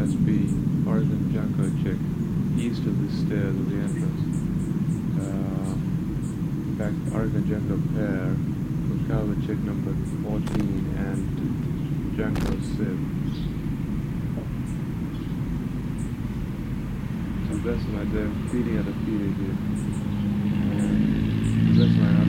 must be Oregon Junco chick, east of the stairs of the entrance. In fact, Oregon Junco pair was cover chick number 14 and Junco Civ. To the best of my day, feeding at a feeder here. To the best of my